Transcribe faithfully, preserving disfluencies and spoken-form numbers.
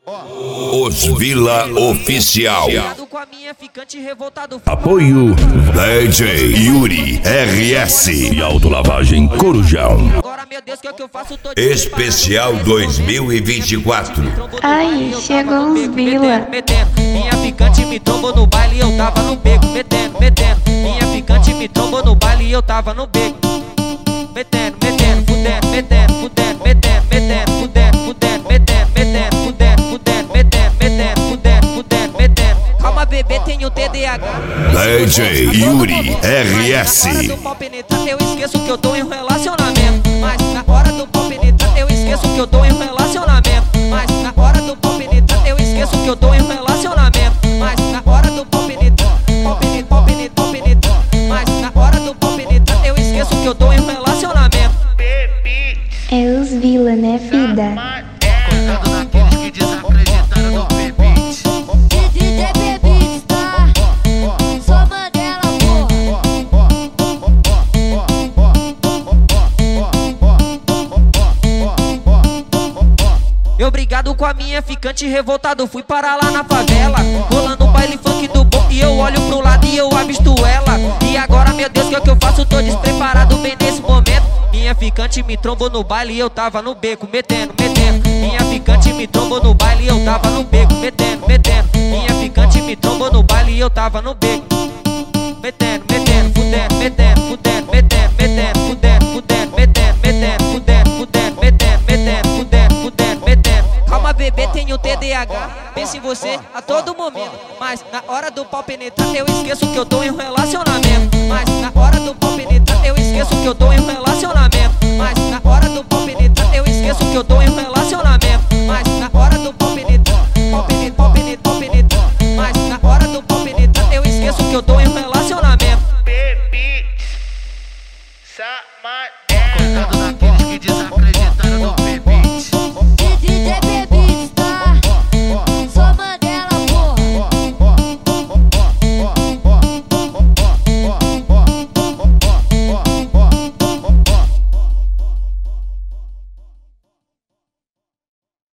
Os Vila Oficial. Apoio D J Yuri R S e Autolavagem Corujão. Especial dois mil e vinte e quatro. Ai, chegou os Vila. Minha ficante me tombou no baile e eu tava no beco. Metendo, metendo. Minha ficante me tombou no baile e eu tava no beco. Metendo, metendo, fudendo, metendo, fudendo, metendo, metendo, fudendo, fudendo, metendo, metendo, fudendo, fudendo, metendo, metendo, fudendo, fudendo, metendo. Calma, bebê, tenho T D A H. D J Yuri R S. Na hora do pau penetrar, eu esqueço que eu tô em um relacionamento. Mas na hora do pau penetrar, eu esqueço que eu tô em um relacionamento. Mas na hora do pau penetrar, eu esqueço que eu tô em um relacionamento. Mas na hora do pau penetrar, pau penetrar, pau penetrar, pau penetrar. Mas na hora do pau penetrar, eu esqueço que eu tô em um relacionamento. É os Vila, né, vida? Contando naqueles que desacreditaram no P-Beat. D J P-Beat, tá? Sou Mandela, Eu brigado com a minha ficante revoltado, fui parar lá na favela, rolando um baile funk do bom. E eu olho pro lado e eu avisto ela. E agora, meu Deus, que é o que eu faço? Tô despreparado bem nesse momento. Minha ficante me trombou no baile e eu tava no beco, metendo, metendo. Minha ficante me trombou no baile e eu tava no beco, metendo, metendo. Minha ficante me trombou no baile e eu tava no beco. Metendo, metendo, fudendo, metendo, fudendo, metendo, metendo, fudendo, fudendo, metendo, metendo, fudendo, fudendo, metendo, metendo, fudendo, fudendo, metendo. Calma, bebê, tenho T D A H. Penso em você a todo momento. Mas na hora do pau penetrar, eu esqueço que eu tô em um relacionamento. Mas na hora do pau penetrar, eu esqueço que eu tô em um relacionamento. Mas na hora do pau penetrar, eu esqueço que eu tô em um relacionamento. Mas na hora do pau penetrar,